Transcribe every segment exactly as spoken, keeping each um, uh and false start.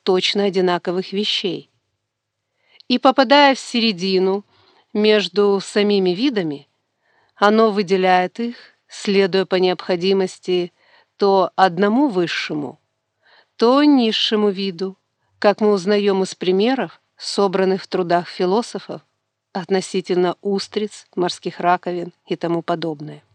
точно одинаковых вещей. И попадая в середину между самими видами, оно выделяет их, следуя по необходимости то одному высшему, то низшему виду, как мы узнаем из примеров, собранных в трудах философов относительно устриц, морских раковин и тому подобное.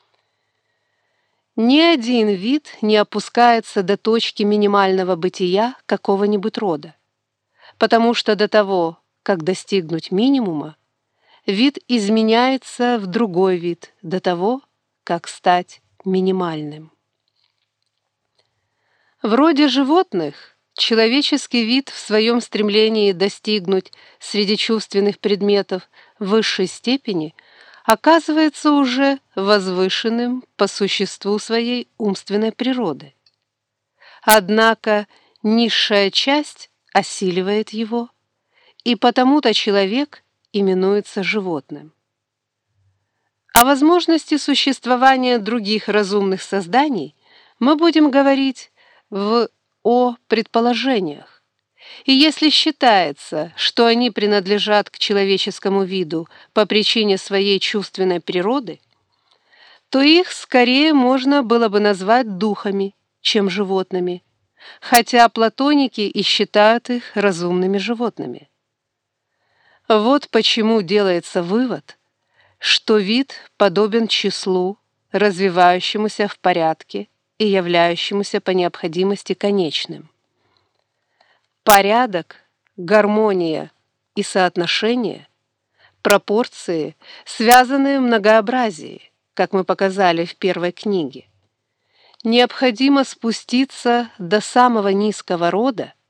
Ни один вид не опускается до точки минимального бытия какого-нибудь рода, потому что до того, как достигнуть минимума, вид изменяется в другой вид до того, как стать минимальным. Вроде животных, человеческий вид в своем стремлении достигнуть среди чувственных предметов высшей степени оказывается уже возвышенным по существу своей умственной природы. Однако низшая часть осиливает его, и потому-то человек именуется животным. О возможности существования других разумных созданий мы будем говорить в «о предположениях». И если считается, что они принадлежат к человеческому виду по причине своей чувственной природы, то их скорее можно было бы назвать духами, чем животными, хотя платоники и считают их разумными животными. Вот почему делается вывод, что вид подобен числу, развивающемуся в порядке и являющемуся по необходимости конечным. Порядок, гармония и соотношение, пропорции связаны в многообразии, как мы показали в первой книге. Необходимо спуститься до самого низкого рода